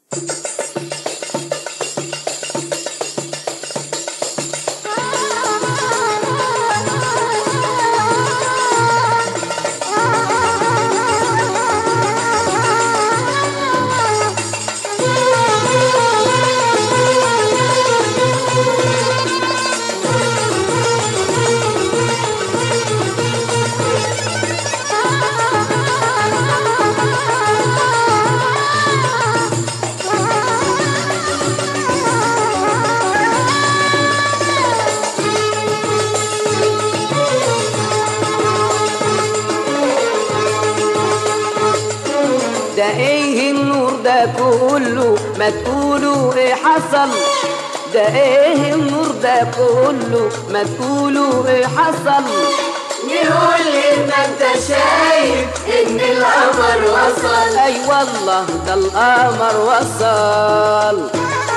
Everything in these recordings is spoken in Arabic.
ده ايه النور ده كله؟ ما تقولوا ايه حصل؟ ده ايه النور ده كله؟ ما تقولوا ايه حصل؟ نقول ان انت شايف ان القمر وصل. اي والله ده القمر وصل.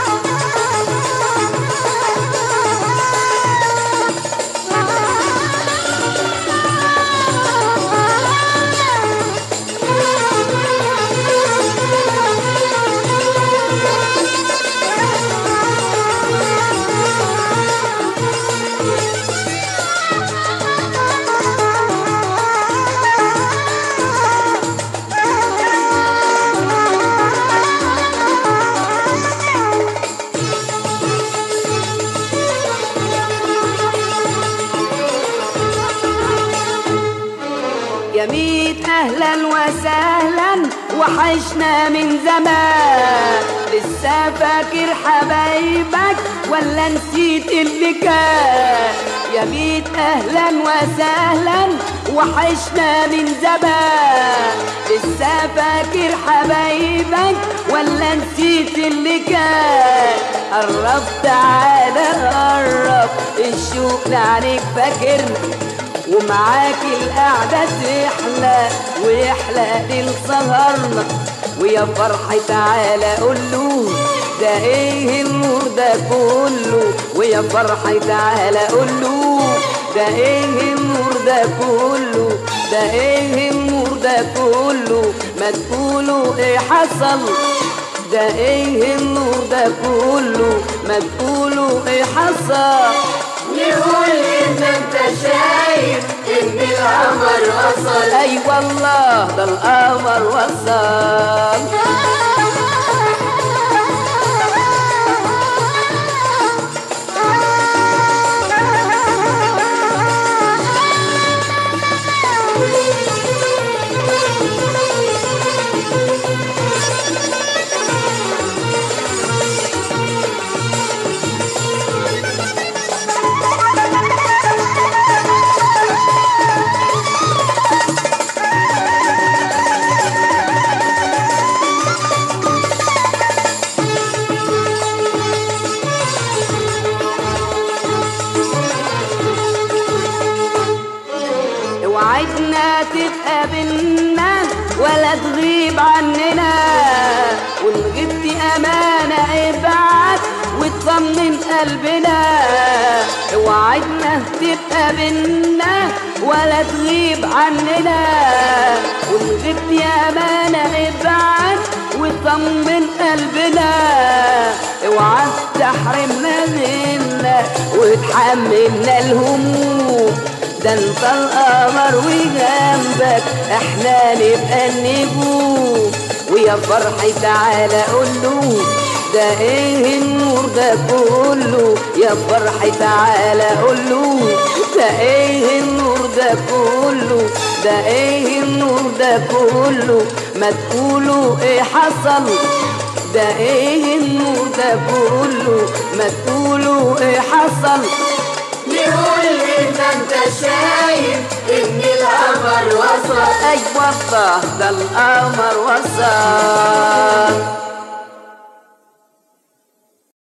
يا ميت أهلا وسهلا وحشنا من زمان، لسه فاكر حبايبك ولا نسيت اللي كان؟ يا ميت أهلا وسهلا وحشنا من زمان، لسه فاكر حبايبك ولا نسيت اللي كان؟ قرب تعالى قرب، الشوق لعنيك فاكرني ومعاك القعدة تحلى ويحلى ليل سهرنا. ويا فرحي تعالى قوله ده ايه النور ده كله؟ ويا فرحي تعالى قوله ده ايه النور ده كله؟ ده ايه النور ده كله؟ ما تقولوا ايه حصل؟ ده ايه النور ده كله؟ ما تقولوا ايه حصل؟ نقول ان انت شايف ان القمر وصل. اي والله ده القمر وصل. وعدنا تبقى بينا ولا تغيب عننا، وإن غبت أمانة ابعت وتطمن قلبنا. وعدنا تبقى بينا ولا تغيب عننا، وإن غبت أمانة ابعت وتطمن قلبنا. اوعى تحرمنا منك وتحملنا الهموم، ده انت القمر وجنبك احنا نبقى النجوم. ويا فرحي تعالى قوله ده ايه النور ده كله؟ يا فرحي تعالى قوله ده ايه النور ده كله؟ ده ايه النور ده كله؟ ما تقولوا ايه حصل؟ ده ايه النور ده كله؟ ما تقولوا ايه حصل؟ نقول ان انت شايف ان القمر وصل. اي والله ده القمر وصل.